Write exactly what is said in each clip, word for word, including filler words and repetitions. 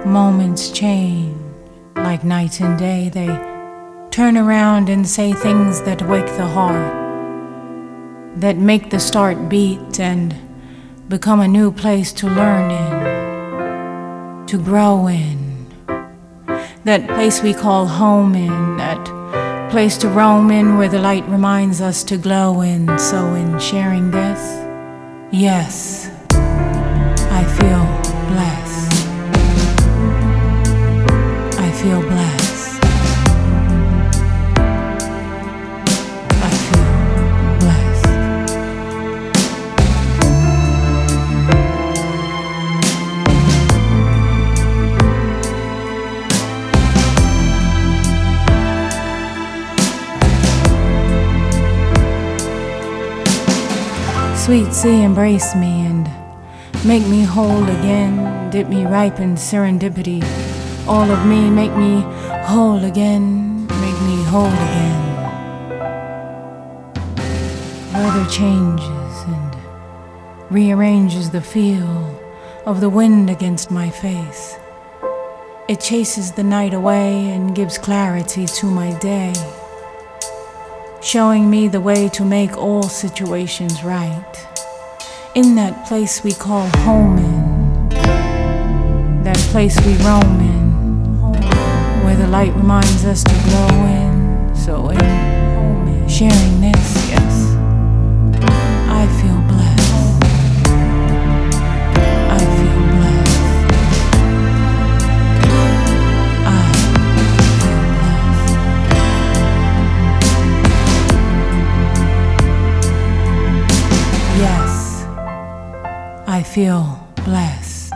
Moments change like night and day. They turn around and say things that wake the heart, that make the start beat and become a new place to learn in, to grow in. That place we call home in, that place to roam in where the light reminds us to glow in. So in sharing this, yes, I feel blessed. I feel blessed. I feel blessed. Sweet sea, embrace me and make me whole again. Dip me ripe in serendipity. All of me, make me whole again. Make me whole again. Weather changes and rearranges the feel of the wind against my face. It chases the night away and gives clarity to my day, showing me the way to make all situations right. In that place we call home in, that place we roam in, where the light reminds us to glow in. So in home in, sharing this, yes, I feel blessed. I feel blessed. I feel blessed. Yes, I feel blessed.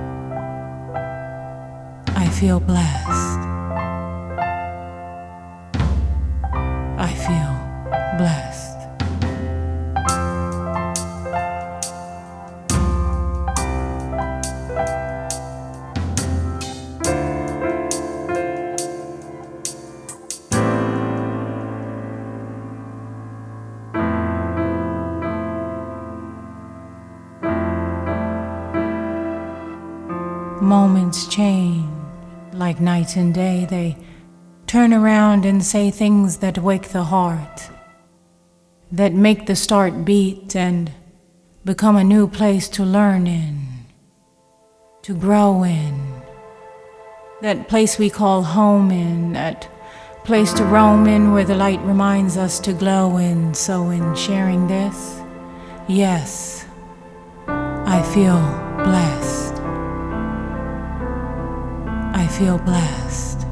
I feel blessed. I feel blessed. Moments change like night and day. They turn around and say things that wake the heart, that make the start beat and become a new place to learn in, to grow in. That place we call home in, that place to roam in where the light reminds us to glow in. So in sharing this, yes, I feel blessed. I feel blessed.